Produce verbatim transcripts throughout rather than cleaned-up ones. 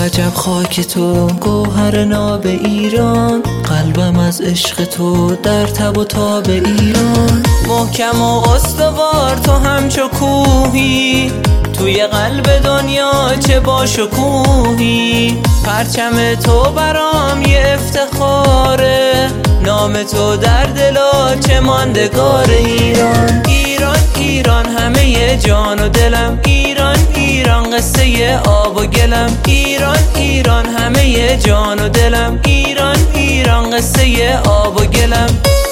عجب خاک تو گوهر ناب ایران، قلبم از عشق تو در تب و تاب ایران. محکم و استوار تو همچو کوهی، توی قلب دنیا چه باشکوهی. پرچم تو برام یه افتخاره، نام تو در دلا چه ماندگار ایران. ایران ایران همه جان و دلم، ایران ایران قصه آب و گلم. ایران ایران همه جان و دلم، ایران ایران قصه آب و گلم.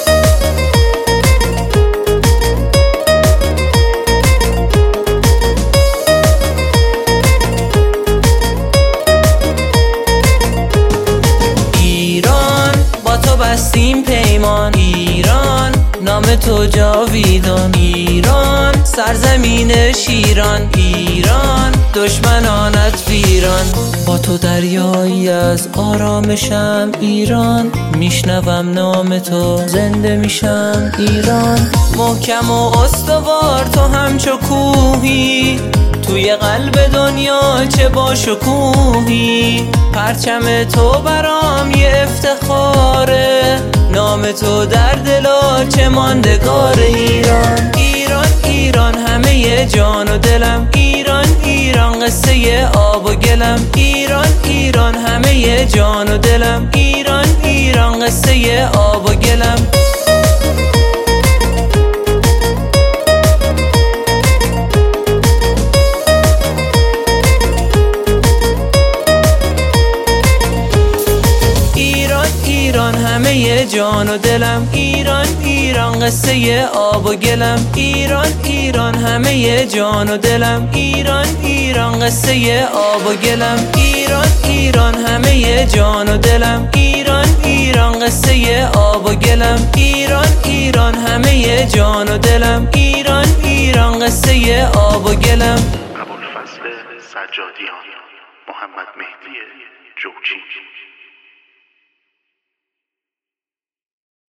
بستیم پیمان، ایران نام تو جاویدان. ایران سرزمین شیران، ایران دشمنانت ویران. با تو دریایی از آرامشم ایران، میشنوم نام تو زنده میشم ایران. محکم و استوار تو همچو کوهی، توی قلب دنیا چه باشکوهی. پرچم تو برام یه افتخاره، نام تو در دلا چه ماندگار ایران. ایران ایران همه جان و دلم، ایران ایران قصه آب و گلم. ایران ایران همه جان و دلم، ایران ایران قصه آب و گلم. ایران همه جان و دلم، ایران ایران قصه آب و گلم. ایران ایران همه جان و دلم، ایران ایران قصه آب و گلم. ایران ایران همه جان و دلم، ایران ایران قصه آب و گلم. ایران ایران همه جان و دلم، ایران ایران قصه آب و گلم. ابوالفضل سجادیان، محمد مهدی جوچی.